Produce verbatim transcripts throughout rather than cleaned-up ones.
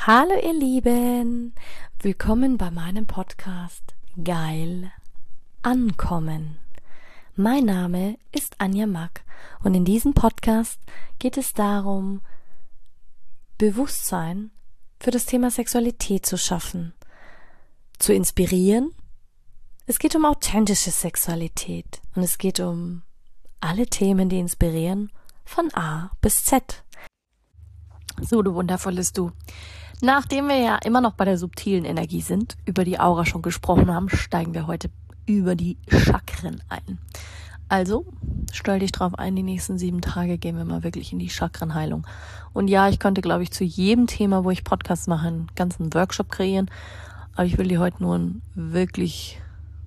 Hallo ihr Lieben, willkommen bei meinem Podcast Geil Ankommen. Mein Name ist Anja Mack und in diesem Podcast geht es darum, Bewusstsein für das Thema Sexualität zu schaffen, zu inspirieren. Es geht um authentische Sexualität und es geht um alle Themen, die inspirieren, von A bis Z. So, du wundervolles Du. Nachdem wir ja immer noch bei der subtilen Energie sind, über die Aura schon gesprochen haben, steigen wir heute über die Chakren ein. Also, stell dich drauf ein, die nächsten sieben Tage gehen wir mal wirklich in die Chakrenheilung. Und ja, ich könnte, glaube ich, zu jedem Thema, wo ich Podcasts mache, einen ganzen Workshop kreieren. Aber ich will dir heute nur ein wirklich,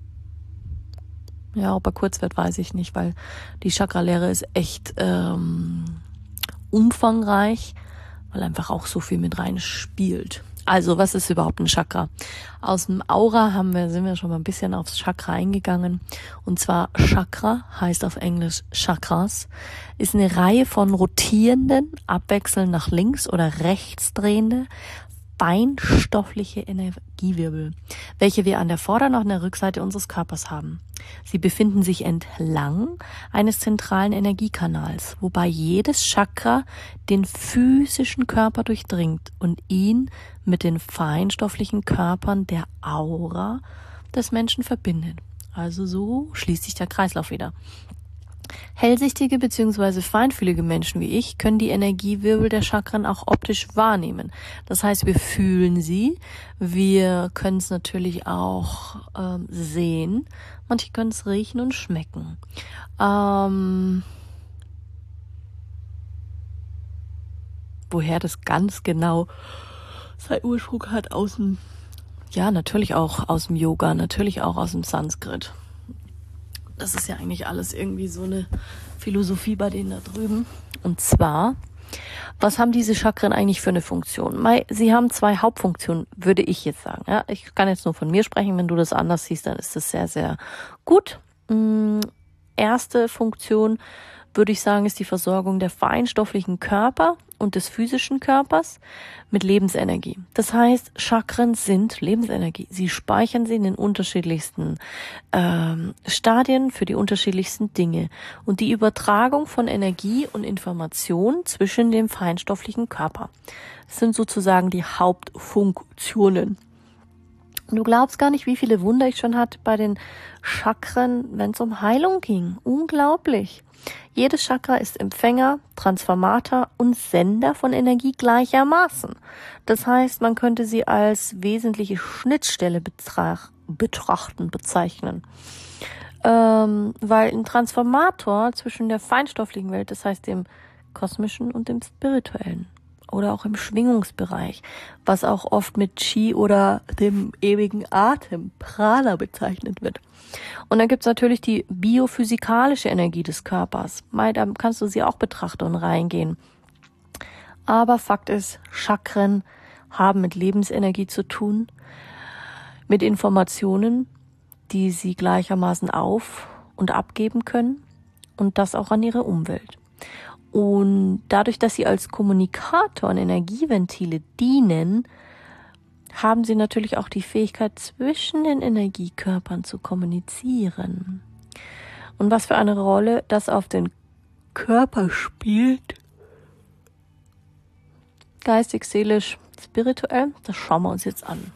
ja, ob er kurz wird, weiß ich nicht, weil die Chakralehre ist echt ähm, umfangreich, weil einfach auch so viel mit rein spielt. Also, was ist überhaupt ein Chakra? Aus dem Aura haben wir, sind wir schon mal ein bisschen aufs Chakra eingegangen. Und zwar Chakra heißt auf Englisch Chakras, ist eine Reihe von rotierenden, abwechselnd nach links oder rechts drehende, feinstoffliche Energiewirbel, welche wir an der Vorder- und an der Rückseite unseres Körpers haben. Sie befinden sich entlang eines zentralen Energiekanals, wobei jedes Chakra den physischen Körper durchdringt und ihn mit den feinstofflichen Körpern der Aura des Menschen verbindet. Also so schließt sich der Kreislauf wieder. Hellsichtige bzw. feinfühlige Menschen wie ich können die Energiewirbel der Chakren auch optisch wahrnehmen. Das heißt, wir fühlen sie, wir können es natürlich auch ähm, sehen, manche können es riechen und schmecken. Ähm, woher das ganz genau seinen Ursprung hat, aus dem, ja, natürlich auch aus dem Yoga, natürlich auch aus dem Sanskrit. Das ist ja eigentlich alles irgendwie so eine Philosophie bei denen da drüben. Und zwar, was haben diese Chakren eigentlich für eine Funktion? Sie haben zwei Hauptfunktionen, würde ich jetzt sagen. Ja, ich kann jetzt nur von mir sprechen. Wenn du das anders siehst, dann ist das sehr, sehr gut. Erste Funktion, würde ich sagen, ist die Versorgung der feinstofflichen Körper und des physischen Körpers mit Lebensenergie. Das heißt, Chakren sind Lebensenergie. Sie speichern sie in den unterschiedlichsten ähm, Stadien für die unterschiedlichsten Dinge. Und die Übertragung von Energie und Information zwischen dem feinstofflichen Körper sind sozusagen die Hauptfunktionen. Du glaubst gar nicht, wie viele Wunder ich schon hatte bei den Chakren, wenn es um Heilung ging. Unglaublich. Jedes Chakra ist Empfänger, Transformator und Sender von Energie gleichermaßen. Das heißt, man könnte sie als wesentliche Schnittstelle betrach- betrachten, bezeichnen. Ähm, weil ein Transformator zwischen der feinstofflichen Welt, das heißt dem kosmischen und dem spirituellen, oder auch im Schwingungsbereich, was auch oft mit Chi oder dem ewigen Atem, Prana, bezeichnet wird. Und dann gibt's natürlich die biophysikalische Energie des Körpers. Da kannst du sie auch betrachten und reingehen. Aber Fakt ist, Chakren haben mit Lebensenergie zu tun, mit Informationen, die sie gleichermaßen auf- und abgeben können und das auch an ihre Umwelt. Und dadurch, dass sie als Kommunikator und Energieventile dienen, haben sie natürlich auch die Fähigkeit, zwischen den Energiekörpern zu kommunizieren. Und was für eine Rolle das auf den Körper spielt, geistig, seelisch, spirituell, das schauen wir uns jetzt an.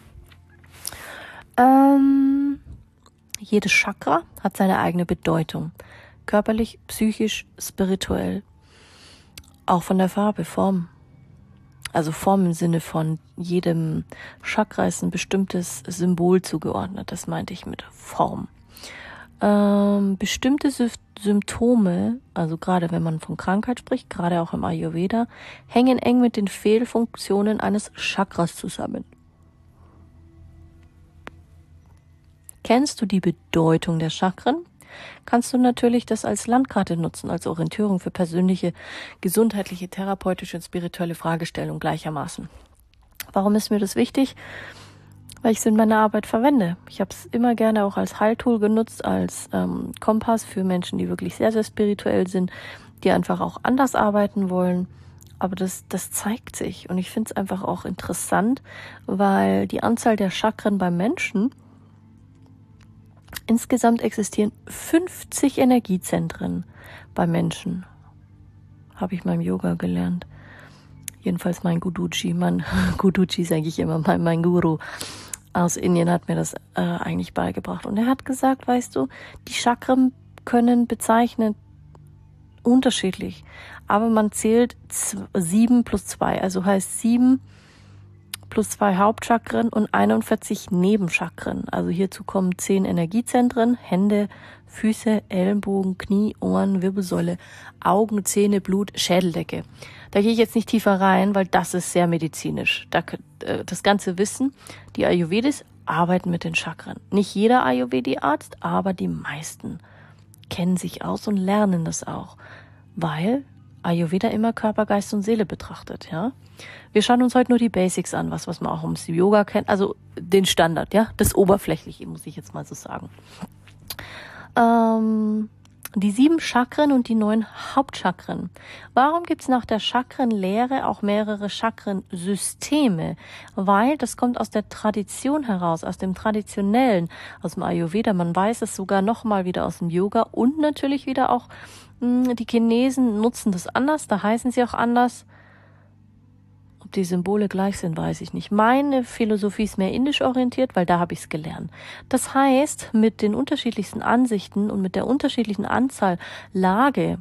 Ähm, jedes Chakra hat seine eigene Bedeutung. Körperlich, psychisch, spirituell. Auch von der Farbe, Form. Also Form im Sinne von jedem Chakra ist ein bestimmtes Symbol zugeordnet. Das meinte ich mit Form. Ähm, bestimmte Sy- Symptome, also gerade wenn man von Krankheit spricht, gerade auch im Ayurveda, hängen eng mit den Fehlfunktionen eines Chakras zusammen. Kennst du die Bedeutung der Chakren? Kannst du natürlich das als Landkarte nutzen, als Orientierung für persönliche, gesundheitliche, therapeutische und spirituelle Fragestellungen gleichermaßen. Warum ist mir das wichtig? Weil ich es in meiner Arbeit verwende. Ich habe es immer gerne auch als Heiltool genutzt, als ähm, Kompass für Menschen, die wirklich sehr, sehr spirituell sind, die einfach auch anders arbeiten wollen. aber das, das zeigt sich. Und ich finde es einfach auch interessant, weil die Anzahl der Chakren beim Menschen, insgesamt existieren fünfzig Energiezentren beim Menschen. Habe ich mal im Yoga gelernt. Jedenfalls mein Guruji, mein Guruji sage ich immer, mein, mein Guru aus Indien hat mir das äh, eigentlich beigebracht. Und er hat gesagt, weißt du, die Chakren können bezeichnen unterschiedlich, aber man zählt sieben plus zwei, also heißt sieben plus zwei Hauptchakren und einundvierzig Nebenchakren. Also hierzu kommen zehn Energiezentren, Hände, Füße, Ellenbogen, Knie, Ohren, Wirbelsäule, Augen, Zähne, Blut, Schädeldecke. Da gehe ich jetzt nicht tiefer rein, weil das ist sehr medizinisch. Da, das ganze Wissen, die Ayurvedis arbeiten mit den Chakren. Nicht jeder Ayurvedi-Arzt, aber die meisten kennen sich aus und lernen das auch, weil Ayurveda immer Körper, Geist und Seele betrachtet, ja. Wir schauen uns heute nur die Basics an, was, was man auch ums Yoga kennt, also den Standard, ja, das Oberflächliche, muss ich jetzt mal so sagen. Ähm, die sieben Chakren und die neun Hauptchakren. Warum gibt's nach der Chakrenlehre auch mehrere Chakrensysteme? Weil das kommt aus der Tradition heraus, aus dem Traditionellen, aus dem Ayurveda. Man weiß es sogar nochmal wieder aus dem Yoga und natürlich wieder auch, mh, die Chinesen nutzen das anders, da heißen sie auch anders. Ob die Symbole gleich sind, weiß ich nicht. Meine Philosophie ist mehr indisch orientiert, weil da habe ich es gelernt. Das heißt, mit den unterschiedlichsten Ansichten und mit der unterschiedlichen Anzahl Lage,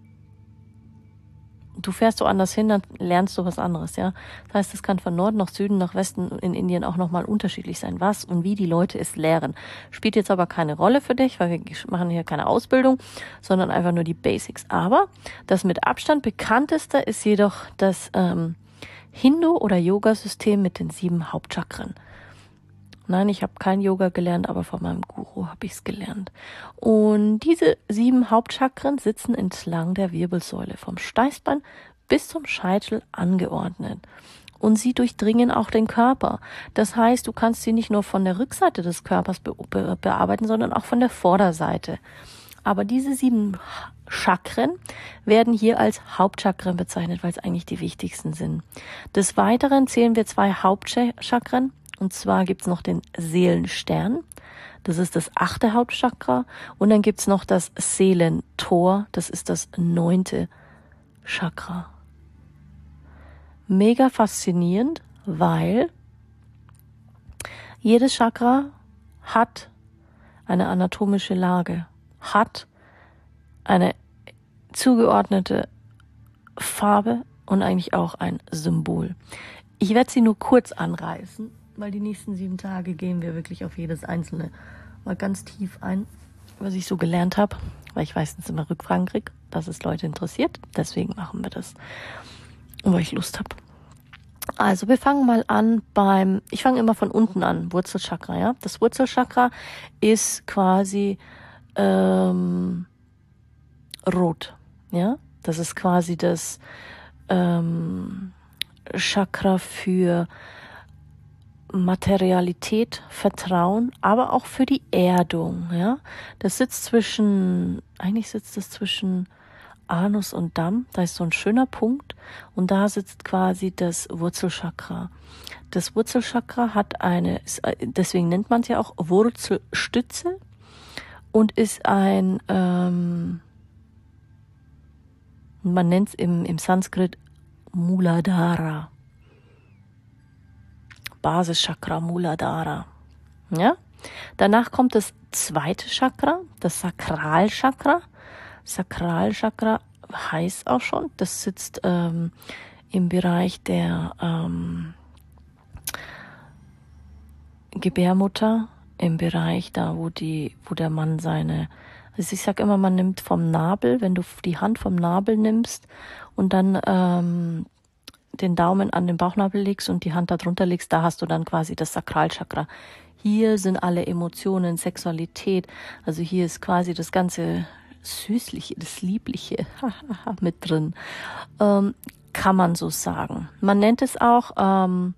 du fährst woanders hin, dann lernst du was anderes, ja. Das heißt, es kann von Norden nach Süden, nach Westen in Indien auch nochmal unterschiedlich sein, was und wie die Leute es lehren. Spielt jetzt aber keine Rolle für dich, weil wir machen hier keine Ausbildung, sondern einfach nur die Basics. Aber das mit Abstand bekannteste ist jedoch das ähm, Hindu- oder Yoga-System mit den sieben Hauptchakren. Nein, ich habe kein Yoga gelernt, aber von meinem Guru habe ich es gelernt. Und diese sieben Hauptchakren sitzen entlang der Wirbelsäule, vom Steißbein bis zum Scheitel angeordnet. Und sie durchdringen auch den Körper. Das heißt, du kannst sie nicht nur von der Rückseite des Körpers be- be- bearbeiten, sondern auch von der Vorderseite. Aber diese sieben Chakren werden hier als Hauptchakren bezeichnet, weil es eigentlich die wichtigsten sind. Des Weiteren zählen wir zwei Hauptchakren. Und zwar gibt's noch den Seelenstern. Das ist das achte Hauptchakra. Und dann gibt's noch das Seelentor. Das ist das neunte Chakra. Mega faszinierend, weil jedes Chakra hat eine anatomische Lage, hat eine zugeordnete Farbe und eigentlich auch ein Symbol. Ich werde sie nur kurz anreißen, weil die nächsten sieben Tage gehen wir wirklich auf jedes einzelne mal ganz tief ein, was ich so gelernt habe, weil ich meistens immer Rückfragen kriege, dass es Leute interessiert. Deswegen machen wir das, und weil ich Lust habe. Also wir fangen mal an beim, ich fange immer von unten an, Wurzelchakra, ja. Das Wurzelchakra ist quasi ähm, rot, ja. Das ist quasi das ähm, Chakra für Materialität, Vertrauen, aber auch für die Erdung, ja. Das sitzt zwischen, eigentlich sitzt es zwischen Anus und Damm, da ist so ein schöner Punkt und da sitzt quasi das Wurzelchakra. Das Wurzelchakra hat eine, deswegen nennt man es ja auch Wurzelstütze und ist ein, ähm, man nennt es im, im Sanskrit Muladhara. Basischakra, Muladhara. Ja? Danach kommt das zweite Chakra, das Sakralchakra. Sakralchakra heißt auch schon, das sitzt ähm, im Bereich der ähm, Gebärmutter, im Bereich da, wo die, wo der Mann seine, also ich sag immer, man nimmt vom Nabel, wenn du die Hand vom Nabel nimmst und dann ähm, den Daumen an den Bauchnabel legst und die Hand da drunter legst, da hast du dann quasi das Sakralchakra. Hier sind alle Emotionen, Sexualität, also hier ist quasi das ganze Süßliche, das Liebliche mit drin, ähm, kann man so sagen. Man nennt es auch ähm,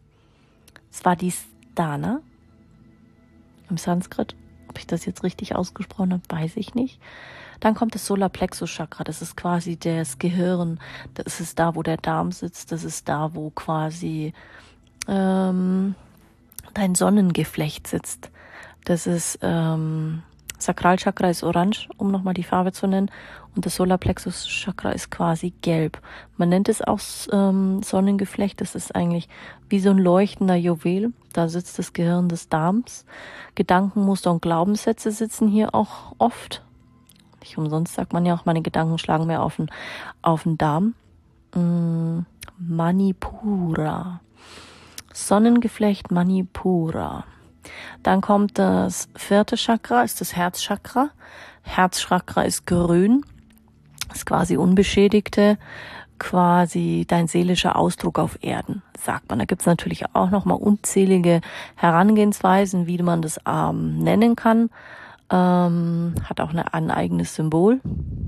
Svadhisthana im Sanskrit. Ob ich das jetzt richtig ausgesprochen habe, weiß ich nicht. Dann kommt das Solarplexus-Chakra, das ist quasi das Gehirn, das ist da, wo der Darm sitzt, das ist da, wo quasi ähm, dein Sonnengeflecht sitzt. Das ist, ähm, Sakralchakra ist orange, um nochmal die Farbe zu nennen, und das Solarplexus-Chakra ist quasi gelb. Man nennt es auch ähm, Sonnengeflecht, das ist eigentlich wie so ein leuchtender Juwel. Da sitzt das Gehirn des Darms. Gedankenmuster und Glaubenssätze sitzen hier auch oft. Nicht umsonst sagt man ja auch, meine Gedanken schlagen mehr auf den, auf den Darm. Mm, Manipura. Sonnengeflecht Manipura. Dann kommt das vierte Chakra, ist das Herzchakra. Herzchakra ist grün, ist quasi unbeschädigte, quasi dein seelischer Ausdruck auf Erden, sagt man. Da gibt es natürlich auch nochmal unzählige Herangehensweisen, wie man das ähm, nennen kann. Ähm, hat auch eine, ein eigenes Symbol.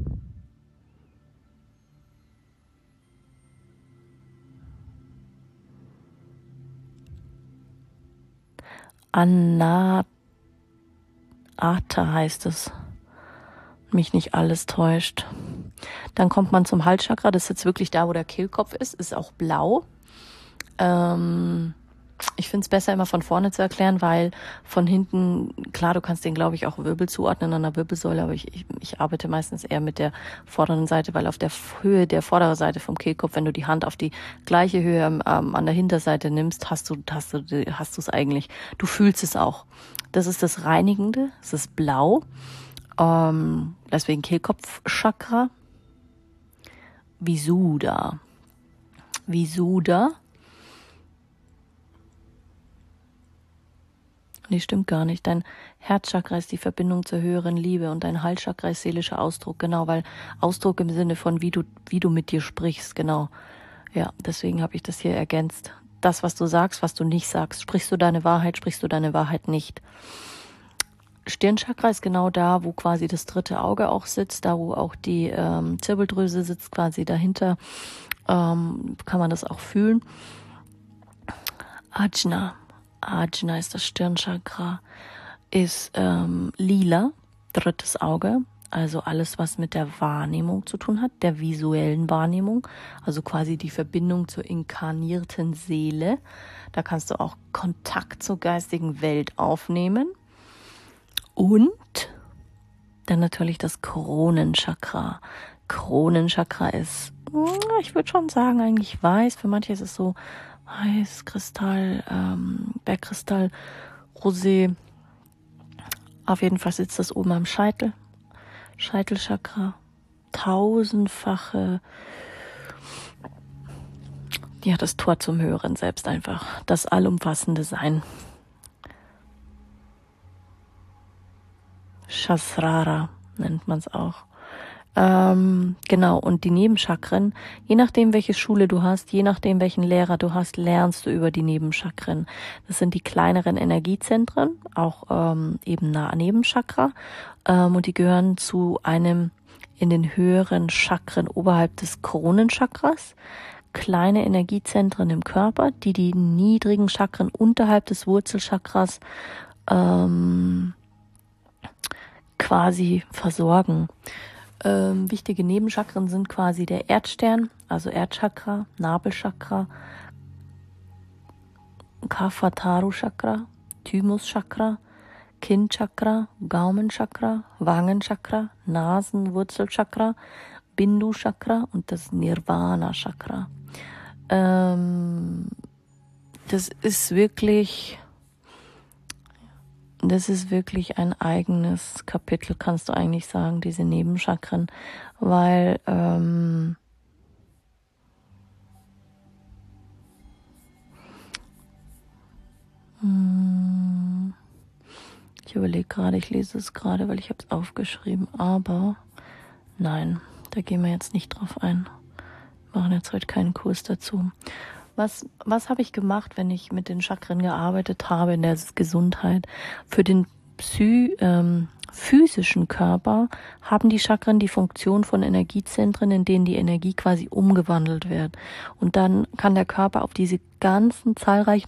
Anahata heißt es. Mich nicht alles täuscht. Dann kommt man zum Halschakra. Das ist jetzt wirklich da, wo der Kehlkopf ist. Ist auch blau. Ähm, ich finde es besser, immer von vorne zu erklären, weil von hinten, klar, du kannst den, glaube ich, auch Wirbel zuordnen an der Wirbelsäule, aber ich, ich, ich arbeite meistens eher mit der vorderen Seite, weil auf der Höhe der vorderen Seite vom Kehlkopf, wenn du die Hand auf die gleiche Höhe ähm, an der Hinterseite nimmst, hast du hast du hast du es eigentlich. Du fühlst es auch. Das ist das Reinigende, es ist blau. Ähm, deswegen Kehlkopfchakra. Visuddha. Visuddha. Nee, stimmt gar nicht. Dein Herzchakra ist die Verbindung zur höheren Liebe und dein Halschakra ist seelischer Ausdruck, genau, weil Ausdruck im Sinne von wie du wie du mit dir sprichst, genau. Ja, deswegen habe ich das hier ergänzt. Das, was du sagst, was du nicht sagst. Sprichst du deine Wahrheit, sprichst du deine Wahrheit nicht. Stirnchakra ist genau da, wo quasi das dritte Auge auch sitzt, da wo auch die ähm, Zirbeldrüse sitzt, quasi dahinter, ähm, kann man das auch fühlen. Ajna. Ajna ist das Stirnchakra, ist ähm, lila, drittes Auge, also alles, was mit der Wahrnehmung zu tun hat, der visuellen Wahrnehmung, also quasi die Verbindung zur inkarnierten Seele. Da kannst du auch Kontakt zur geistigen Welt aufnehmen. Und dann natürlich das Kronenchakra. Kronenchakra ist, ich würde schon sagen, eigentlich weiß. Für manche ist es so weiß, Kristall, ähm, Bergkristall, Rosé. Auf jeden Fall sitzt das oben am Scheitel. Scheitelchakra. Tausendfache, ja, das Tor zum Höheren Selbst einfach. Das allumfassende Sein. Shasrara nennt man es auch. Ähm, genau, und die Nebenchakren, je nachdem, welche Schule du hast, je nachdem, welchen Lehrer du hast, lernst du über die Nebenchakren. Das sind die kleineren Energiezentren, auch ähm, eben nah Nebenchakra, ähm, und die gehören zu einem in den höheren Chakren oberhalb des Kronenchakras. Kleine Energiezentren im Körper, die die niedrigen Chakren unterhalb des Wurzelchakras ähm, quasi versorgen. Ähm, wichtige Nebenchakren sind quasi der Erdstern, also Erdchakra, Nabelchakra, Kapha-Tharu-Chakra, Thymus-Chakra, Kinnchakra, Gaumenchakra, Wangenchakra, Nasenwurzelchakra, Bindu-Chakra und das Nirvana-Chakra. Ähm, das ist wirklich... Das ist wirklich ein eigenes Kapitel, kannst du eigentlich sagen, diese Nebenchakren, weil ähm, ich überlege gerade, ich lese es gerade, weil ich habe es aufgeschrieben, aber nein, da gehen wir jetzt nicht drauf ein. Wir machen jetzt heute keinen Kurs dazu. Was, was habe ich gemacht, wenn ich mit den Chakren gearbeitet habe in der Gesundheit? Für den Psy, ähm, physischen Körper haben die Chakren die Funktion von Energiezentren, in denen die Energie quasi umgewandelt wird. Und dann kann der Körper auf diese ganzen zahlreichen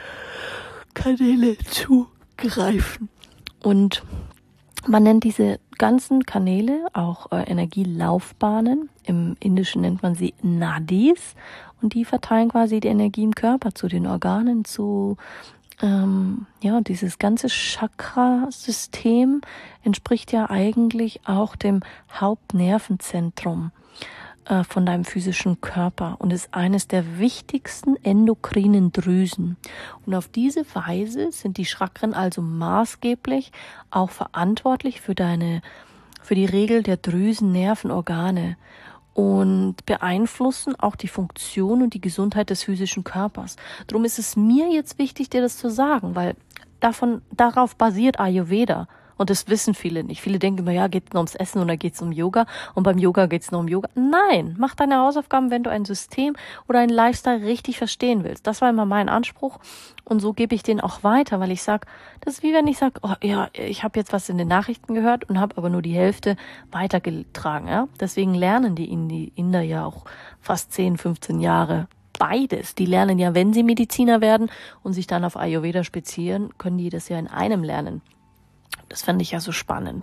Energiekanäle zugreifen. Und man nennt diese ganzen Kanäle, auch äh, Energielaufbahnen. Im Indischen nennt man sie Nadis. Und die verteilen quasi die Energie im Körper zu den Organen, zu, ähm, ja, dieses ganze Chakra-System entspricht ja eigentlich auch dem Hauptnervenzentrum äh, von deinem physischen Körper und ist eines der wichtigsten endokrinen Drüsen. Und auf diese Weise sind die Chakren also maßgeblich auch verantwortlich für deine, für die Regel der Drüsen, Nervenorgane. Und beeinflussen auch die Funktion und die Gesundheit des physischen Körpers. Darum ist es mir jetzt wichtig, dir das zu sagen, weil davon, darauf basiert Ayurveda. Und das wissen viele nicht. Viele denken immer, ja, geht es nur ums Essen oder geht es um Yoga? Und beim Yoga geht es nur um Yoga. Nein, mach deine Hausaufgaben, wenn du ein System oder einen Lifestyle richtig verstehen willst. Das war immer mein Anspruch. Und so gebe ich den auch weiter, weil ich sage, das ist wie wenn ich sage, oh ja, ich habe jetzt was in den Nachrichten gehört und habe aber nur die Hälfte weitergetragen. Ja? Deswegen lernen die Inder ja auch fast zehn, fünfzehn Jahre beides. Die lernen ja, wenn sie Mediziner werden und sich dann auf Ayurveda spezieren, können die das ja in einem lernen. Das fand ich ja so spannend.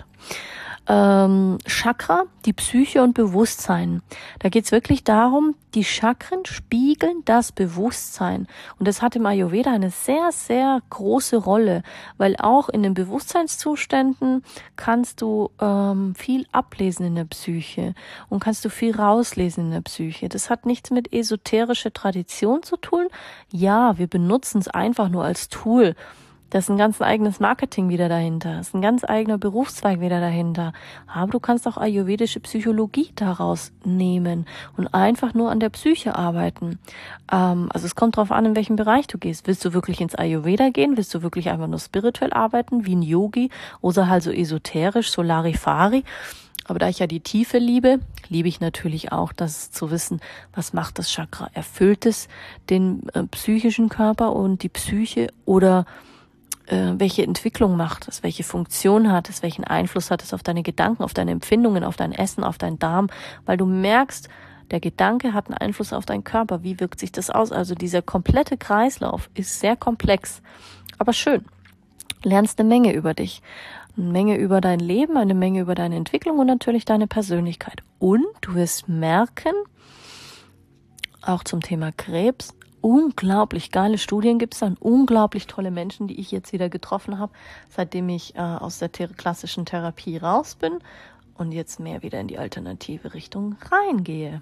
Ähm, Chakra, die Psyche und Bewusstsein. Da geht's wirklich darum, die Chakren spiegeln das Bewusstsein. Und das hat im Ayurveda eine sehr, sehr große Rolle, weil auch in den Bewusstseinszuständen kannst du ähm, viel ablesen in der Psyche und kannst du viel rauslesen in der Psyche. Das hat nichts mit esoterischer Tradition zu tun. Ja, wir benutzen es einfach nur als Tool. Da ist ein ganz eigenes Marketing wieder dahinter. Da ist ein ganz eigener Berufszweig wieder dahinter. Aber du kannst auch ayurvedische Psychologie daraus nehmen und einfach nur an der Psyche arbeiten. Ähm, also es kommt darauf an, in welchem Bereich du gehst. Willst du wirklich ins Ayurveda gehen? Willst du wirklich einfach nur spirituell arbeiten, wie ein Yogi? Oder halt so esoterisch, Solarifari? Aber da ich ja die Tiefe liebe, liebe ich natürlich auch, das zu wissen, was macht das Chakra? Erfüllt es den äh, psychischen Körper und die Psyche oder welche Entwicklung macht es, welche Funktion hat es, welchen Einfluss hat es auf deine Gedanken, auf deine Empfindungen, auf dein Essen, auf deinen Darm, weil du merkst, der Gedanke hat einen Einfluss auf deinen Körper. Wie wirkt sich das aus? Also dieser komplette Kreislauf ist sehr komplex, aber schön. Lernst eine Menge über dich, eine Menge über dein Leben, eine Menge über deine Entwicklung und natürlich deine Persönlichkeit. Und du wirst merken, auch zum Thema Krebs, unglaublich geile Studien gibt es dann, unglaublich tolle Menschen, die ich jetzt wieder getroffen habe, seitdem ich äh, aus der thera- klassischen Therapie raus bin und jetzt mehr wieder in die alternative Richtung reingehe.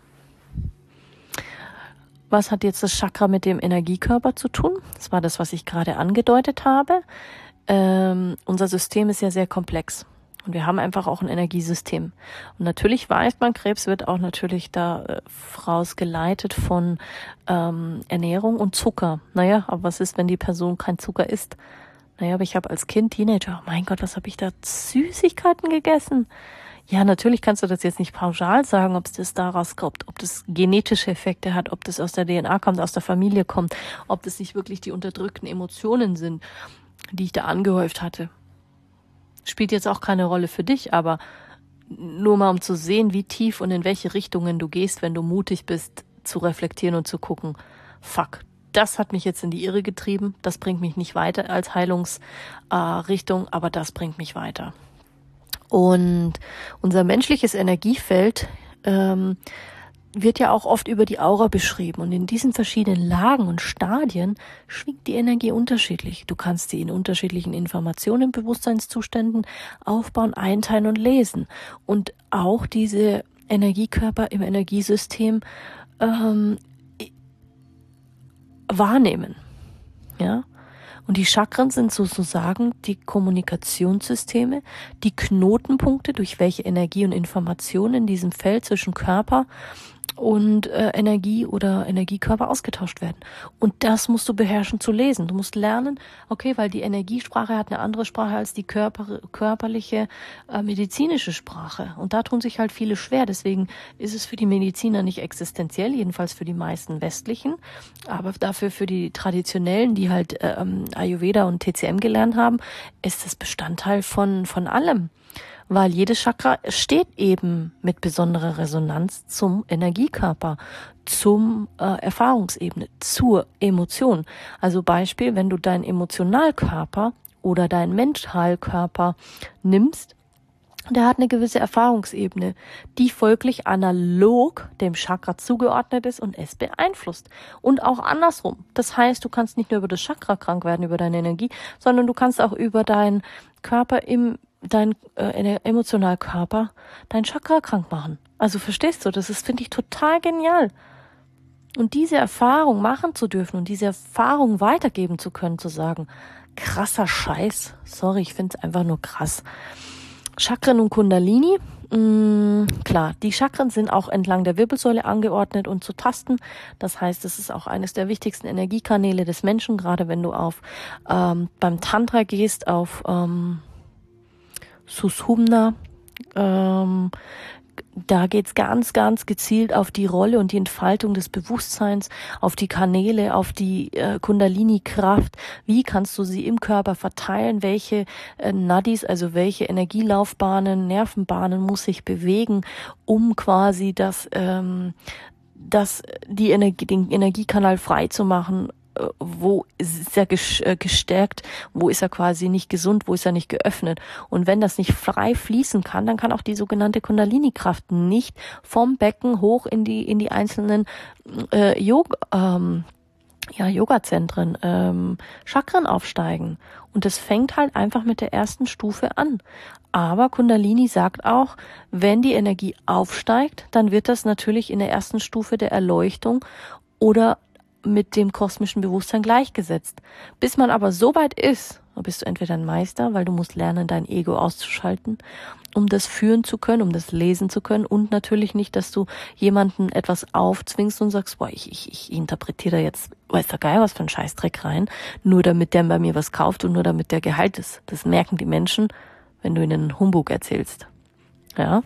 Was hat jetzt das Chakra mit dem Energiekörper zu tun? Das war das, was ich gerade angedeutet habe. Ähm, unser System ist ja sehr komplex. Und wir haben einfach auch ein Energiesystem. Und natürlich weiß man, Krebs wird auch natürlich da äh, rausgeleitet von ähm, Ernährung und Zucker. Naja, aber was ist, wenn die Person kein Zucker isst? Naja, aber ich habe als Kind, Teenager, oh mein Gott, was habe ich da Süßigkeiten gegessen? Ja, natürlich kannst du das jetzt nicht pauschal sagen, ob es das daraus kommt, ob das genetische Effekte hat, ob das aus der D N A kommt, aus der Familie kommt, ob das nicht wirklich die unterdrückten Emotionen sind, die ich da angehäuft hatte. Spielt jetzt auch keine Rolle für dich, aber nur mal um zu sehen, wie tief und in welche Richtungen du gehst, wenn du mutig bist, zu reflektieren und zu gucken, fuck, das hat mich jetzt in die Irre getrieben, das bringt mich nicht weiter als Heilungsrichtung, äh, aber das bringt mich weiter. Und unser menschliches Energiefeld ähm, wird ja auch oft über die Aura beschrieben. Und in diesen verschiedenen Lagen und Stadien schwingt die Energie unterschiedlich. Du kannst sie in unterschiedlichen Informationen, Bewusstseinszuständen aufbauen, einteilen und lesen. Und auch diese Energiekörper im Energiesystem ähm, wahrnehmen. Ja? Und die Chakren sind sozusagen die Kommunikationssysteme, die Knotenpunkte, durch welche Energie und Informationen in diesem Feld zwischen Körper und äh, Energie oder Energiekörper ausgetauscht werden. Und das musst du beherrschen zu lesen. Du musst lernen, okay, weil die Energiesprache hat eine andere Sprache als die Körper, körperliche äh, medizinische Sprache. Und da tun sich halt viele schwer. Deswegen ist es für die Mediziner nicht existenziell, jedenfalls für die meisten westlichen, aber dafür für die traditionellen, die halt ähm, Ayurveda und T C M gelernt haben, ist das Bestandteil von von allem. Weil jedes Chakra steht eben mit besonderer Resonanz zum Energiekörper, zum äh, Erfahrungsebene, zur Emotion. Also Beispiel, wenn du deinen Emotionalkörper oder deinen Mentalkörper nimmst, Der hat eine gewisse Erfahrungsebene, die folglich analog dem Chakra zugeordnet ist und es beeinflusst. Und auch andersrum. Das heißt, du kannst nicht nur über das Chakra krank werden, über deine Energie, sondern du kannst auch über deinen Körper, im dein äh, Emotionalkörper, dein Chakra krank machen. Also verstehst du, das ist, finde ich, total genial. Und diese Erfahrung machen zu dürfen und diese Erfahrung weitergeben zu können, zu sagen, krasser Scheiß, sorry, ich finde es einfach nur krass. Chakren und Kundalini, mh, klar, die Chakren sind auch entlang der Wirbelsäule angeordnet und zu tasten. Das heißt, es ist auch eines der wichtigsten Energiekanäle des Menschen, gerade wenn du auf ähm, beim Tantra gehst, auf ähm, Sushumna, ähm, da geht's ganz, ganz gezielt auf die Rolle und die Entfaltung des Bewusstseins, auf die Kanäle, auf die äh, Kundalini-Kraft. Wie kannst du sie im Körper verteilen? Welche äh, Nadis, also welche Energielaufbahnen, Nervenbahnen muss sich bewegen, um quasi das, ähm, das, die Energie, den Energiekanal frei zu machen? Wo ist er gestärkt, wo ist er quasi nicht gesund, wo ist er nicht geöffnet. Und wenn das nicht frei fließen kann, dann kann auch die sogenannte Kundalini-Kraft nicht vom Becken hoch in die in die einzelnen äh, Yoga, ähm, ja, Yoga-Zentren, ähm, Chakren aufsteigen. Und das fängt halt einfach mit der ersten Stufe an. Aber Kundalini sagt auch, wenn die Energie aufsteigt, dann wird das natürlich in der ersten Stufe der Erleuchtung oder mit dem kosmischen Bewusstsein gleichgesetzt. Bis man aber so weit ist, bist du entweder ein Meister, weil du musst lernen, dein Ego auszuschalten, um das führen zu können, um das lesen zu können und natürlich nicht, dass du jemanden etwas aufzwingst und sagst, boah, ich, ich, ich interpretiere da jetzt, weiß der Geier was für ein Scheißdreck rein, nur damit der bei mir was kauft und nur damit der Gehalt ist. Das merken die Menschen, wenn du ihnen Humbug erzählst. Ja.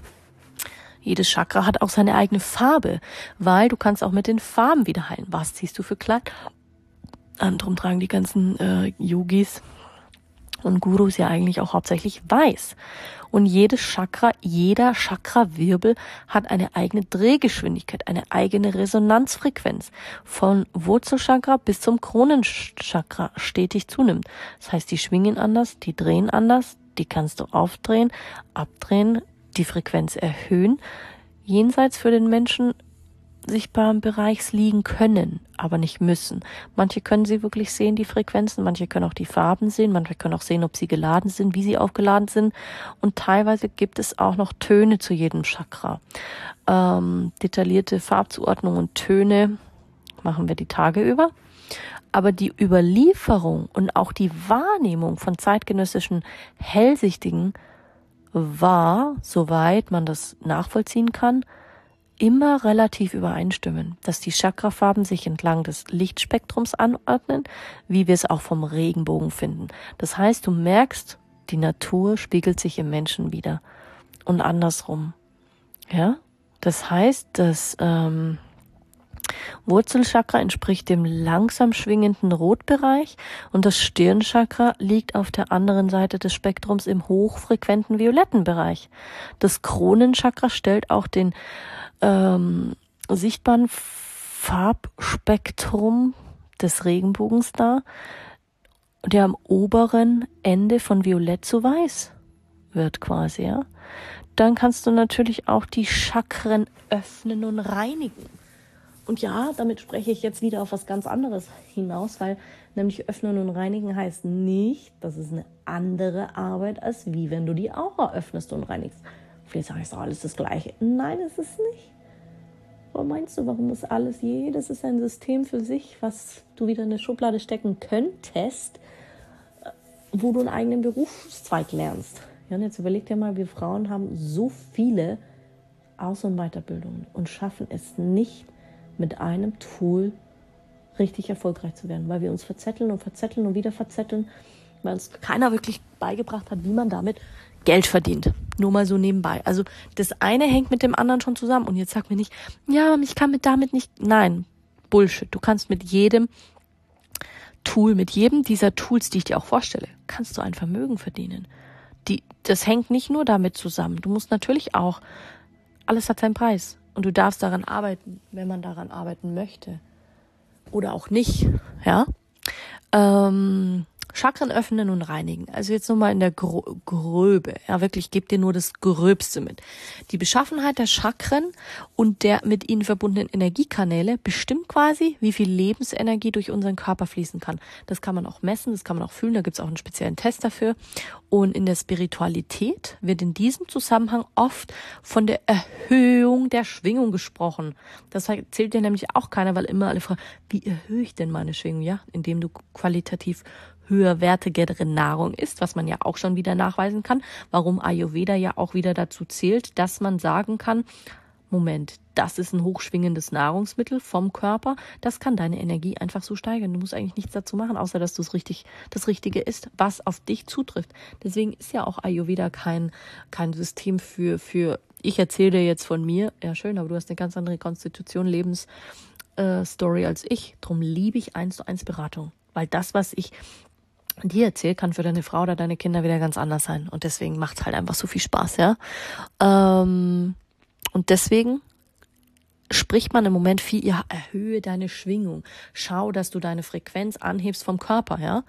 Jedes Chakra hat auch seine eigene Farbe, weil du kannst auch mit den Farben wieder heilen. Was ziehst du für Kleid? Darum tragen die ganzen äh, Yogis und Gurus ja eigentlich auch hauptsächlich weiß. Und jedes Chakra, jeder Chakrawirbel hat eine eigene Drehgeschwindigkeit, eine eigene Resonanzfrequenz. Von Wurzelchakra bis zum Kronenchakra stetig zunimmt. Das heißt, die schwingen anders, die drehen anders, die kannst du aufdrehen, abdrehen, die Frequenz erhöhen, jenseits für den Menschen sichtbaren Bereichs liegen können, aber nicht müssen. Manche können sie wirklich sehen, die Frequenzen, manche können auch die Farben sehen, manche können auch sehen, ob sie geladen sind, wie sie aufgeladen sind und teilweise gibt es auch noch Töne zu jedem Chakra. Ähm, detaillierte Farbzuordnung und Töne machen wir die Tage über. Aber die Überlieferung und auch die Wahrnehmung von zeitgenössischen Hellsichtigen war, soweit man das nachvollziehen kann, immer relativ übereinstimmen, dass die Chakrafarben sich entlang des Lichtspektrums anordnen, wie wir es auch vom Regenbogen finden. Das heißt, du merkst, die Natur spiegelt sich im Menschen wieder und andersrum. Ja, das heißt, dass ähm, Wurzelchakra entspricht dem langsam schwingenden Rotbereich und das Stirnchakra liegt auf der anderen Seite des Spektrums im hochfrequenten violetten Bereich. Das Kronenchakra stellt auch den ähm, sichtbaren Farbspektrum des Regenbogens dar, der am oberen Ende von Violett zu Weiß wird quasi, ja. Dann kannst du natürlich auch die Chakren öffnen und reinigen. Und ja, damit spreche ich jetzt wieder auf was ganz anderes hinaus, weil nämlich öffnen und reinigen heißt nicht, das ist eine andere Arbeit, als wie wenn du die Aura öffnest und reinigst. Vielleicht sage ich so, alles das Gleiche. Nein, es ist nicht. Aber meinst du, warum das alles, jedes ist ein System für sich, was du wieder in eine Schublade stecken könntest, wo du einen eigenen Berufszweig lernst? Ja, und jetzt überleg dir mal, wir Frauen haben so viele Aus- und Weiterbildungen und schaffen es nicht, mit einem Tool richtig erfolgreich zu werden, weil wir uns verzetteln und verzetteln und wieder verzetteln, weil uns keiner wirklich beigebracht hat, wie man damit Geld verdient. Nur mal so nebenbei. Also das eine hängt mit dem anderen schon zusammen und jetzt sag mir nicht, ja, ich kann mit damit nicht, nein, Bullshit. Du kannst mit jedem Tool, mit jedem dieser Tools, die ich dir auch vorstelle, kannst du ein Vermögen verdienen. Die, das hängt nicht nur damit zusammen. Du musst natürlich auch, alles hat seinen Preis. Und du darfst daran arbeiten, wenn man daran arbeiten möchte. Oder auch nicht, ja. Ähm, Chakren öffnen und reinigen. Also jetzt nur mal in der Gro- Gröbe. Ja, wirklich, gebt dir nur das Gröbste mit. Die Beschaffenheit der Chakren und der mit ihnen verbundenen Energiekanäle bestimmt quasi, wie viel Lebensenergie durch unseren Körper fließen kann. Das kann man auch messen, das kann man auch fühlen, da gibt es auch einen speziellen Test dafür. Und in der Spiritualität wird in diesem Zusammenhang oft von der Erhöhung der Schwingung gesprochen. Das erzählt dir nämlich auch keiner, weil immer alle fragen, wie erhöhe ich denn meine Schwingung? Ja, indem du qualitativ höherwertigere Nahrung isst, was man ja auch schon wieder nachweisen kann, warum Ayurveda ja auch wieder dazu zählt, dass man sagen kann, Moment, das ist ein hochschwingendes Nahrungsmittel vom Körper, das kann deine Energie einfach so steigern. Du musst eigentlich nichts dazu machen, außer dass du es richtig, das Richtige isst, was auf dich zutrifft. Deswegen ist ja auch Ayurveda kein, kein System für, für, ich erzähle dir jetzt von mir, ja schön, aber du hast eine ganz andere Konstitution, Lebensstory als ich. Drum liebe ich eins zu eins Beratung, weil das, was ich dir erzähle, kann für deine Frau oder deine Kinder wieder ganz anders sein. Und deswegen macht es halt einfach so viel Spaß, ja. Ähm, und deswegen spricht man im Moment viel, ja, erhöhe deine Schwingung. Schau, dass du deine Frequenz anhebst vom Körper, ja.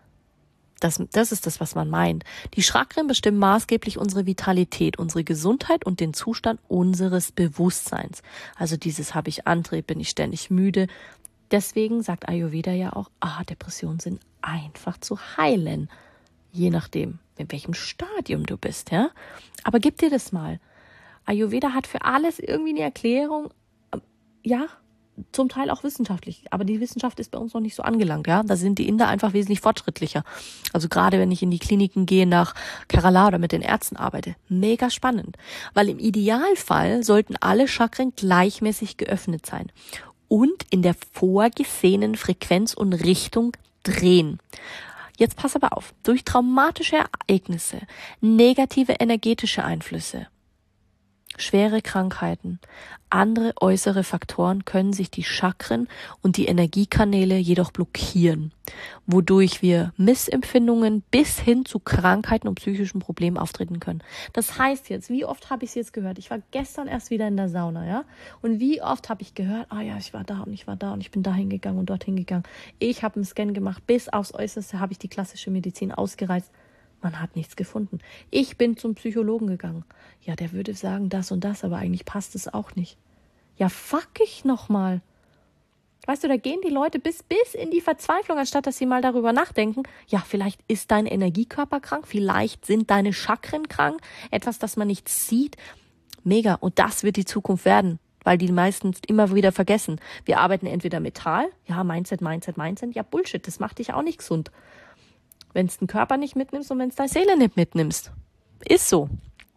Das, das ist das, was man meint. Die Chakren bestimmen maßgeblich unsere Vitalität, unsere Gesundheit und den Zustand unseres Bewusstseins. Also dieses, habe ich Antrieb, bin ich ständig müde. Deswegen sagt Ayurveda ja auch, ah, Depressionen sind einfach zu heilen. Je nachdem, in welchem Stadium du bist, ja. Aber gib dir das mal. Ayurveda hat für alles irgendwie eine Erklärung, ja, zum Teil auch wissenschaftlich. Aber die Wissenschaft ist bei uns noch nicht so angelangt, ja. Da sind die Inder einfach wesentlich fortschrittlicher. Also gerade wenn ich in die Kliniken gehe nach Kerala oder mit den Ärzten arbeite, mega spannend. Weil im Idealfall sollten alle Chakren gleichmäßig geöffnet sein und in der vorgesehenen Frequenz und Richtung drehen. Jetzt pass aber auf, durch traumatische Ereignisse, negative energetische Einflüsse, schwere Krankheiten, andere äußere Faktoren können sich die Chakren und die Energiekanäle jedoch blockieren, wodurch wir Missempfindungen bis hin zu Krankheiten und psychischen Problemen auftreten können. Das heißt jetzt, wie oft habe ich es jetzt gehört? Ich war gestern erst wieder in der Sauna, ja? Und wie oft habe ich gehört, ah ja, ich war da und ich war da und ich bin da hingegangen und dorthin gegangen. Ich habe einen Scan gemacht, bis aufs Äußerste habe ich die klassische Medizin ausgereizt. Man hat nichts gefunden. Ich bin zum Psychologen gegangen. Ja, der würde sagen das und das, aber eigentlich passt es auch nicht. Ja, fuck ich nochmal. Weißt du, da gehen die Leute bis, bis in die Verzweiflung, anstatt dass sie mal darüber nachdenken, ja, vielleicht ist dein Energiekörper krank, vielleicht sind deine Chakren krank, etwas, das man nicht sieht. Mega. Und das wird die Zukunft werden, weil die meisten immer wieder vergessen. Wir arbeiten entweder Metall, ja, Mindset, Mindset, Mindset, ja, Bullshit, das macht dich auch nicht gesund. Wenn es den Körper nicht mitnimmst und wenn es deine Seele nicht mitnimmst. Ist so.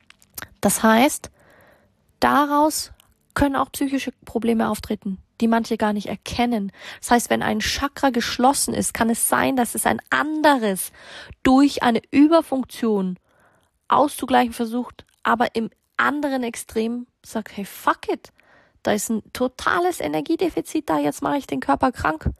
Das heißt, daraus können auch psychische Probleme auftreten, die manche gar nicht erkennen. Das heißt, wenn ein Chakra geschlossen ist, kann es sein, dass es ein anderes durch eine Überfunktion auszugleichen versucht, aber im anderen Extrem sagt, hey, fuck it, da ist ein totales Energiedefizit da, jetzt mache ich den Körper krank.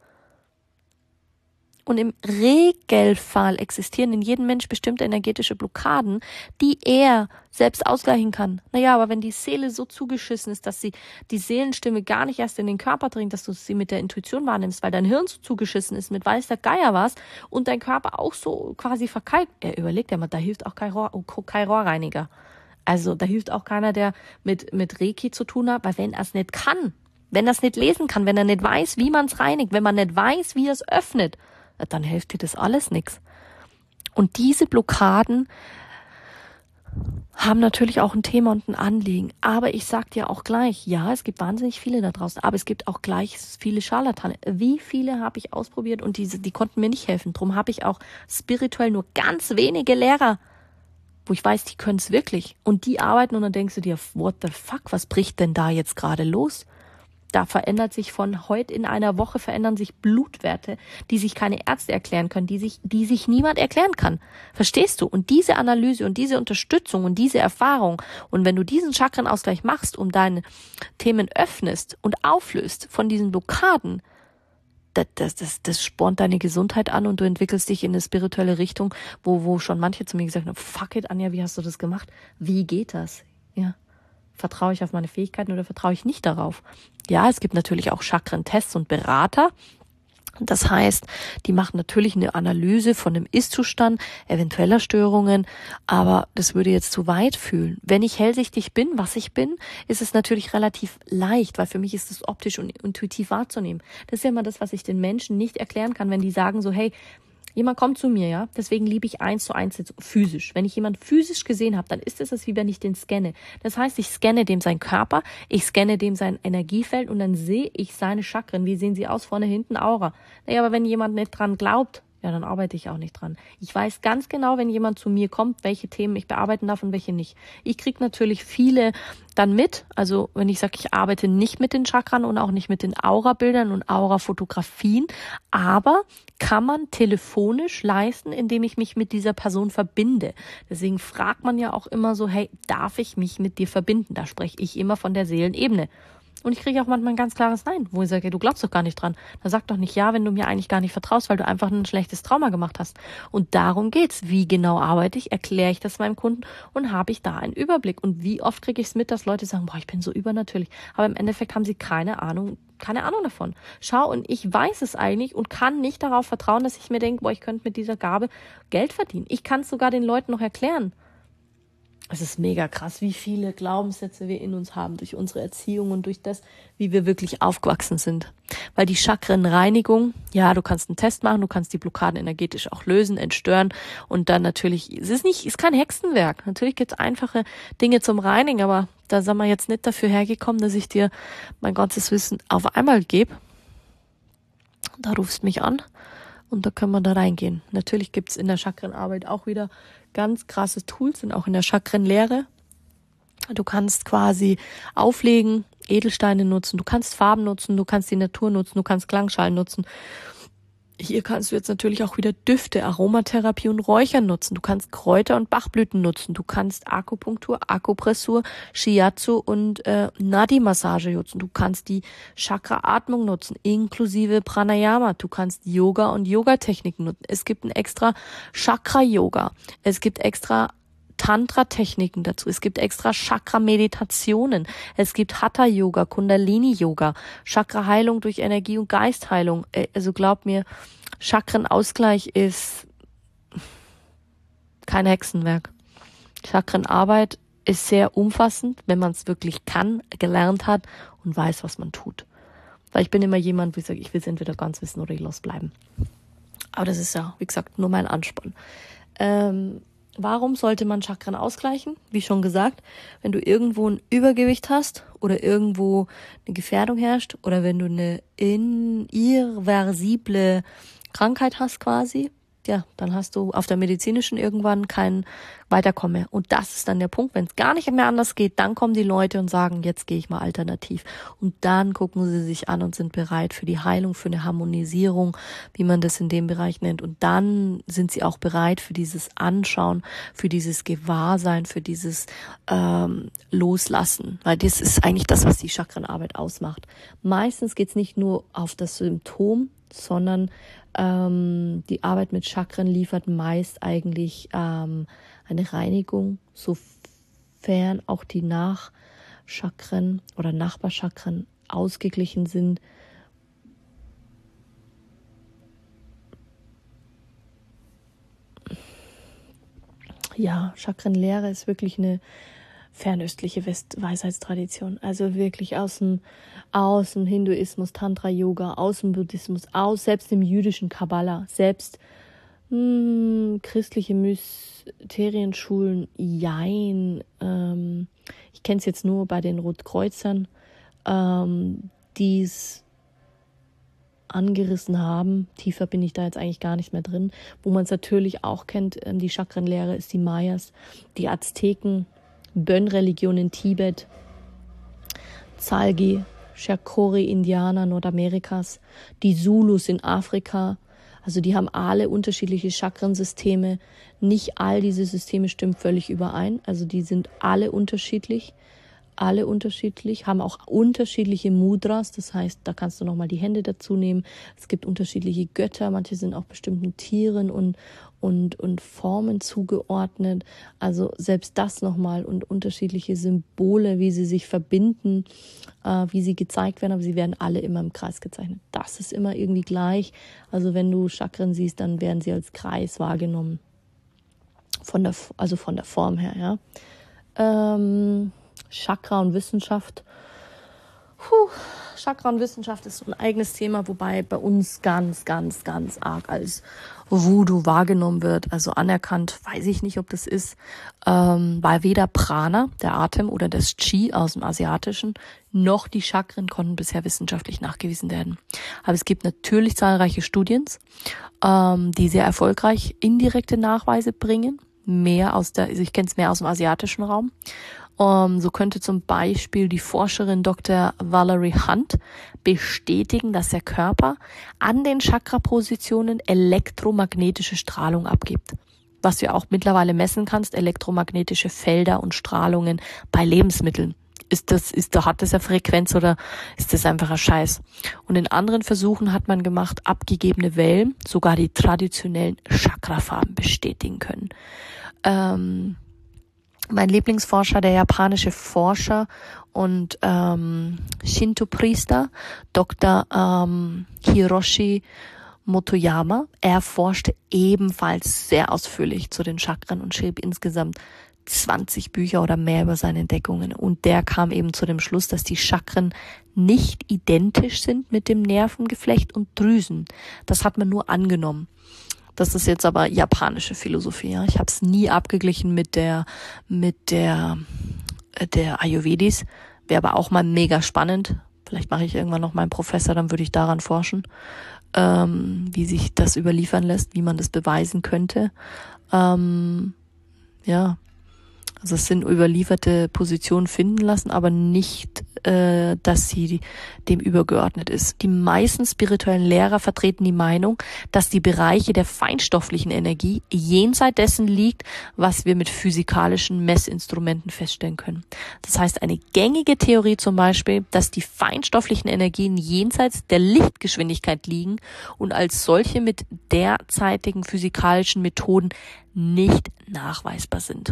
Und im Regelfall existieren in jedem Mensch bestimmte energetische Blockaden, die er selbst ausgleichen kann. Naja, aber wenn die Seele so zugeschissen ist, dass sie die Seelenstimme gar nicht erst in den Körper dringt, dass du sie mit der Intuition wahrnimmst, weil dein Hirn so zugeschissen ist, mit weiß der Geier was, und dein Körper auch so quasi verkalkt. Er überlegt ja mal, da hilft auch kein, Rohr, kein Rohrreiniger. Also da hilft auch keiner, der mit, mit Reiki zu tun hat, weil wenn er es nicht kann, wenn er es nicht lesen kann, wenn er nicht weiß, wie man es reinigt, wenn man nicht weiß, wie er es öffnet, dann hilft dir das alles nichts. Und diese Blockaden haben natürlich auch ein Thema und ein Anliegen. Aber ich sag dir auch gleich, ja, es gibt wahnsinnig viele da draußen, aber es gibt auch gleich viele Scharlatane. Wie viele habe ich ausprobiert und diese, die konnten mir nicht helfen. Drum habe ich auch spirituell nur ganz wenige Lehrer, wo ich weiß, die können es wirklich. Und die arbeiten und dann denkst du dir, what the fuck, was bricht denn da jetzt gerade los? Da verändert sich von heute in einer Woche verändern sich Blutwerte, die sich keine Ärzte erklären können, die sich, die sich niemand erklären kann. Verstehst du? Und diese Analyse und diese Unterstützung und diese Erfahrung, und wenn du diesen Chakrenausgleich machst und deine Themen öffnest und auflöst von diesen Blockaden, das, das, das, das spornt deine Gesundheit an und du entwickelst dich in eine spirituelle Richtung, wo, wo schon manche zu mir gesagt haben, fuck it, Anja, wie hast du das gemacht? Wie geht das? Ja. Vertraue ich auf meine Fähigkeiten oder vertraue ich nicht darauf? Ja, es gibt natürlich auch Chakrentests und Berater. Das heißt, die machen natürlich eine Analyse von dem Ist-Zustand, eventueller Störungen, aber das würde jetzt zu weit fühlen. Wenn ich hellsichtig bin, was ich bin, ist es natürlich relativ leicht, weil für mich ist es optisch und intuitiv wahrzunehmen. Das ist ja immer das, was ich den Menschen nicht erklären kann, wenn die sagen so, hey, jemand kommt zu mir, ja, deswegen liebe ich eins zu eins jetzt physisch. Wenn ich jemanden physisch gesehen habe, dann ist es das, wie wenn ich den scanne. Das heißt, ich scanne dem seinen Körper, ich scanne dem sein Energiefeld und dann sehe ich seine Chakren. Wie sehen sie aus? Vorne, hinten, Aura. Naja, aber wenn jemand nicht dran glaubt, ja, dann arbeite ich auch nicht dran. Ich weiß ganz genau, wenn jemand zu mir kommt, welche Themen ich bearbeiten darf und welche nicht. Ich kriege natürlich viele dann mit. Also wenn ich sage, ich arbeite nicht mit den Chakren und auch nicht mit den Aura-Bildern und Aura-Fotografien, aber kann man telefonisch leisten, indem ich mich mit dieser Person verbinde. Deswegen fragt man ja auch immer so, hey, darf ich mich mit dir verbinden? Da spreche ich immer von der Seelenebene. Und ich kriege auch manchmal ein ganz klares Nein, wo ich sage, du glaubst doch gar nicht dran. Da sag doch nicht ja, wenn du mir eigentlich gar nicht vertraust, weil du einfach ein schlechtes Trauma gemacht hast. Und darum geht's. Wie genau arbeite ich? Erkläre ich das meinem Kunden und habe ich da einen Überblick? Und wie oft kriege ich es mit, dass Leute sagen, boah, ich bin so übernatürlich. Aber im Endeffekt haben sie keine Ahnung, keine Ahnung davon. Schau, und ich weiß es eigentlich und kann nicht darauf vertrauen, dass ich mir denke, boah, ich könnte mit dieser Gabe Geld verdienen. Ich kann es sogar den Leuten noch erklären. Es ist mega krass, wie viele Glaubenssätze wir in uns haben durch unsere Erziehung und durch das, wie wir wirklich aufgewachsen sind. Weil die Chakrenreinigung, ja, du kannst einen Test machen, du kannst die Blockaden energetisch auch lösen, entstören und dann natürlich, es ist nicht, es ist kein Hexenwerk. Natürlich gibt es einfache Dinge zum Reinigen, aber da sind wir jetzt nicht dafür hergekommen, dass ich dir mein ganzes Wissen auf einmal gebe. Da rufst mich an und da können wir da reingehen. Natürlich gibt es in der Chakrenarbeit auch wieder ganz krasse Tools und auch in der Chakrenlehre. Du kannst quasi auflegen, Edelsteine nutzen, du kannst Farben nutzen, du kannst die Natur nutzen, du kannst Klangschalen nutzen. Hier kannst du jetzt natürlich auch wieder Düfte, Aromatherapie und Räuchern nutzen. Du kannst Kräuter und Bachblüten nutzen. Du kannst Akupunktur, Akupressur, Shiatsu und äh, Nadi-Massage nutzen. Du kannst die Chakra-Atmung nutzen, inklusive Pranayama. Du kannst Yoga und Yoga-Techniken nutzen. Es gibt ein extra Chakra-Yoga. Es gibt extra Tantra-Techniken dazu. Es gibt extra Chakra-Meditationen. Es gibt Hatha-Yoga, Kundalini-Yoga, Chakra-Heilung durch Energie- und Geistheilung. Also glaub mir, Chakrenausgleich ist kein Hexenwerk. Chakrenarbeit ist sehr umfassend, wenn man es wirklich kann, gelernt hat und weiß, was man tut. Weil ich bin immer jemand, wo ich sage, ich will es entweder ganz wissen oder ich lasse bleiben. Aber das ist ja, wie gesagt, nur mein Ansporn. Ähm, Warum sollte man Chakren ausgleichen? Wie schon gesagt, wenn du irgendwo ein Übergewicht hast oder irgendwo eine Gefährdung herrscht oder wenn du eine irreversible Krankheit hast quasi, ja, dann hast du auf der medizinischen irgendwann kein Weiterkommen mehr. Und das ist dann der Punkt, wenn es gar nicht mehr anders geht, dann kommen die Leute und sagen, jetzt gehe ich mal alternativ. Und dann gucken sie sich an und sind bereit für die Heilung, für eine Harmonisierung, wie man das in dem Bereich nennt. Und dann sind sie auch bereit für dieses Anschauen, für dieses Gewahrsein, für dieses ähm, Loslassen. Weil das ist eigentlich das, was die Chakrenarbeit ausmacht. Meistens geht es nicht nur auf das Symptom, sondern ähm, die Arbeit mit Chakren liefert meist eigentlich ähm, eine Reinigung, sofern auch die Nachchakren oder Nachbarchakren ausgeglichen sind. Ja, Chakrenlehre ist wirklich eine fernöstliche West- Weisheitstradition. Also wirklich aus dem, aus dem Hinduismus, Tantra-Yoga, aus dem Buddhismus, aus selbst dem jüdischen Kabbala, selbst mh, christliche Mysterienschulen, jein. Ähm, ich kenne es jetzt nur bei den Rotkreuzern, ähm, die es angerissen haben. Tiefer bin ich da jetzt eigentlich gar nicht mehr drin. Wo man es natürlich auch kennt, ähm, die Chakrenlehre ist die Mayas, die Azteken, Bön-Religion in Tibet, Tsalgi, Shakori-Indianer Nordamerikas, die Zulus in Afrika. Also die haben alle unterschiedliche Chakrensysteme. Nicht all diese Systeme stimmen völlig überein. Also die sind alle unterschiedlich. alle unterschiedlich, haben auch unterschiedliche Mudras, das heißt, da kannst du nochmal die Hände dazu nehmen. Es gibt unterschiedliche Götter, manche sind auch bestimmten Tieren und, und, und Formen zugeordnet. Also selbst das nochmal und unterschiedliche Symbole, wie sie sich verbinden, äh, wie sie gezeigt werden, aber sie werden alle immer im Kreis gezeichnet. Das ist immer irgendwie gleich. Also wenn du Chakren siehst, dann werden sie als Kreis wahrgenommen. Von der, also von der Form her, ja. Ähm, Chakra und Wissenschaft. Puh, Chakra und Wissenschaft ist so ein eigenes Thema, wobei bei uns ganz, ganz, ganz arg als Voodoo wahrgenommen wird. Also anerkannt, weiß ich nicht, ob das ist, ähm, weil weder Prana, der Atem, oder das Chi aus dem Asiatischen, noch die Chakren konnten bisher wissenschaftlich nachgewiesen werden. Aber es gibt natürlich zahlreiche Studien, ähm, die sehr erfolgreich indirekte Nachweise bringen. Mehr aus der, also ich kenne es mehr aus dem asiatischen Raum. Um, so könnte zum Beispiel die Forscherin Doktor Valerie Hunt bestätigen, dass der Körper an den Chakrapositionen elektromagnetische Strahlung abgibt. Was du auch mittlerweile messen kannst, elektromagnetische Felder und Strahlungen bei Lebensmitteln. Ist das, ist da, hat das eine Frequenz oder ist das einfach ein Scheiß? Und in anderen Versuchen hat man gemacht, abgegebene Wellen sogar die traditionellen Chakrafarben bestätigen können. Ähm, Mein Lieblingsforscher, der japanische Forscher und ähm, Shinto-Priester, Doktor Ähm, Hiroshi Motoyama, er forschte ebenfalls sehr ausführlich zu den Chakren und schrieb insgesamt zwanzig Bücher oder mehr über seine Entdeckungen. Und der kam eben zu dem Schluss, dass die Chakren nicht identisch sind mit dem Nervengeflecht und Drüsen. Das hat man nur angenommen. Das ist jetzt aber japanische Philosophie. Ja. Ich habe es nie abgeglichen mit der mit der der Ayurvedis. Wäre aber auch mal mega spannend. Vielleicht mache ich irgendwann noch meinen Professor, dann würde ich daran forschen, ähm, wie sich das überliefern lässt, wie man das beweisen könnte. Ähm, ja, also es sind überlieferte Positionen finden lassen, aber nicht, äh, dass sie dem übergeordnet ist. Die meisten spirituellen Lehrer vertreten die Meinung, dass die Bereiche der feinstofflichen Energie jenseits dessen liegt, was wir mit physikalischen Messinstrumenten feststellen können. Das heißt, eine gängige Theorie zum Beispiel, dass die feinstofflichen Energien jenseits der Lichtgeschwindigkeit liegen und als solche mit derzeitigen physikalischen Methoden nicht nachweisbar sind.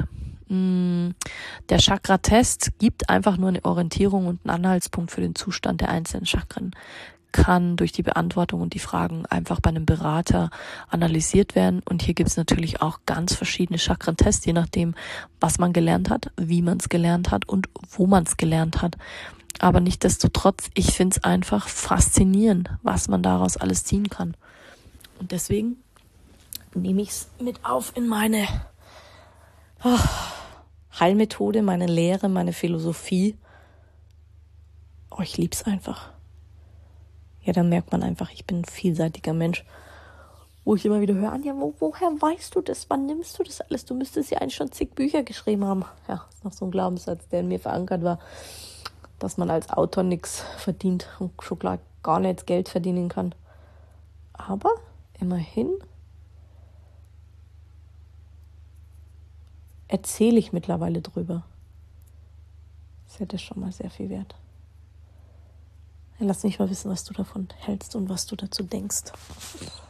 Der Chakra-Test gibt einfach nur eine Orientierung und einen Anhaltspunkt für den Zustand der einzelnen Chakren, kann durch die Beantwortung und die Fragen einfach bei einem Berater analysiert werden. Und hier gibt es natürlich auch ganz verschiedene Chakrentests, je nachdem, was man gelernt hat, wie man es gelernt hat und wo man es gelernt hat. Aber nichtsdestotrotz, ich finde es einfach faszinierend, was man daraus alles ziehen kann. Und deswegen nehme ich es mit auf in meine oh, Heilmethode, meine Lehre, meine Philosophie. Oh, ich lieb's einfach. Ja, dann merkt man einfach, ich bin ein vielseitiger Mensch. Wo ich immer wieder höre, Anja, wo, woher weißt du das? Wann nimmst du das alles? Du müsstest ja eigentlich schon zig Bücher geschrieben haben. Ja, ist noch so ein Glaubenssatz, der in mir verankert war, dass man als Autor nichts verdient und schon klar gar nicht Geld verdienen kann. Aber immerhin erzähle ich mittlerweile drüber. Das hätte schon mal sehr viel wert. Lass mich mal wissen, was du davon hältst und was du dazu denkst.